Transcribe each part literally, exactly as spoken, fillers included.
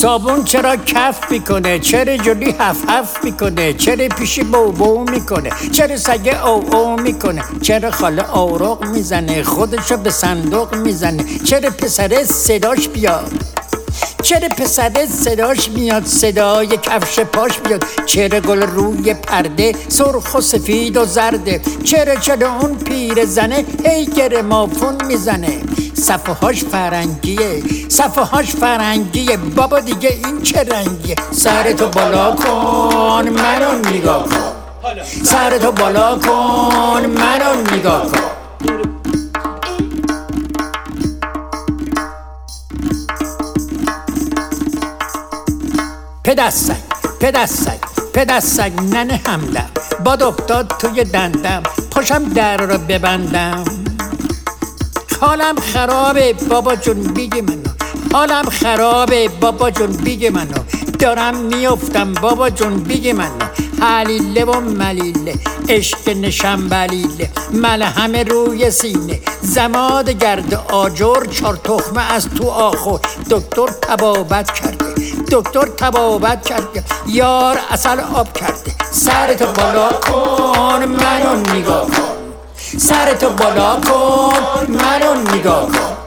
صابون چرا کف میکنه؟ چرا جلوی هف هف میکنه؟ چرا پیشی بو بو میکنه؟ چرا سگه او او میکنه؟ چرا خاله اوراق میزنه؟ خودشو به صندوق میزنه؟ چرا پسره صداش بیاد؟ چرا پسره صداش میاد؟ صدای کفش پاش میاد. چرا گل روی پرده سرخ و سفید و زرده؟ چرا چرا اون پیر زنه هی گرمافون میزنه؟ صفحه هاش فرنگیه، صفحه هاش فرنگیه. بابا دیگه این چه رنگیه؟ سرتو بالا کن منو نگاه کن، سرتو بالا کن منو نگاه کن. پدستک پدستک پدستک ننه همدم، باد افتاد توی دندم، پاشم در رو ببندم. حالم خرابه بابا جون بیگی منو، حالم خرابه بابا جون بیگی منو. دارم میافتم بابا جون بیگی منو. حلیله و ملیله عشق نشم بلیله، ملهم روی سینه زماد گرد آجر، چار تخمه از تو آخور. دکتر تبابت کرده، دکتر تبابت کرده، یار عسل آب کرده. سرتو بالا کن منو نگاه کن، سرتو بالا کن منو نگاه کن.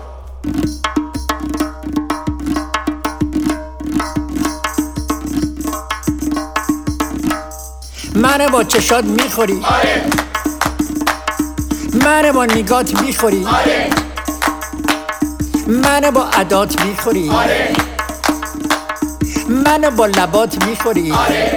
منو با چشات میخوری، آره. منو با نگات میخوری، آره. منو با عدات میخوری، آره. منو با لبات میخوری، آره.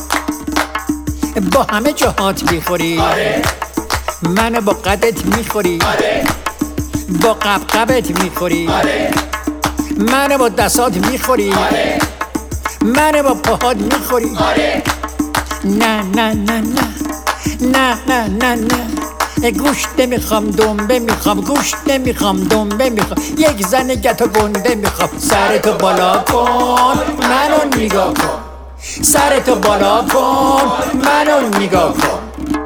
با همه جهات میخوری، آره. منو با قدت میخوری، آره. با قبقبت میخوری، آره. منو با دستات میخوری، آره. منو با پاهات میخوری. آره. نه نه نه نه نه نه نه نه گوشت نمیخوام دنبه میخوام، گوشت نمیخوام دنبه میخوام، یک زن گتو گنده میخوام. سرتو بالا کن منو نگاه کن، سرتو بالا کن منو نگاه کن.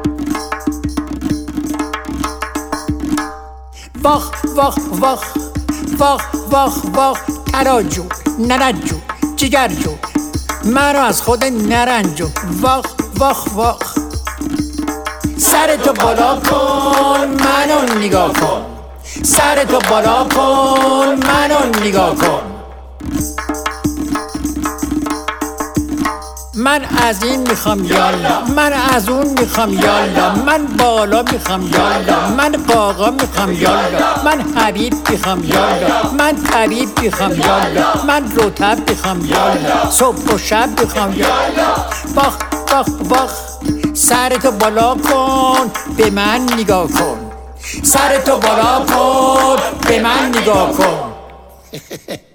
واخ واخ واخ واخ واخ واخ تراجو نرجو جگرجو، منو از خود نرنجو. واخ واخ واخ سرتو بالا کن منو نگاه کن، سرتو بالا کن منو نگاه کن. من از این میخوام یالا، من از اون میخوام یالا، من بالا میخوام یالا، من قاقا میخوام یالا، من حبیب میخوام یالا، من طبیب میخوام یالا، من رطب میخوام یالا، صبح و شب میخوام یالا. باخ باخ باخ سرتو بالا کن به من نگاه کن، سرتو بالا کن به من نگاه کن.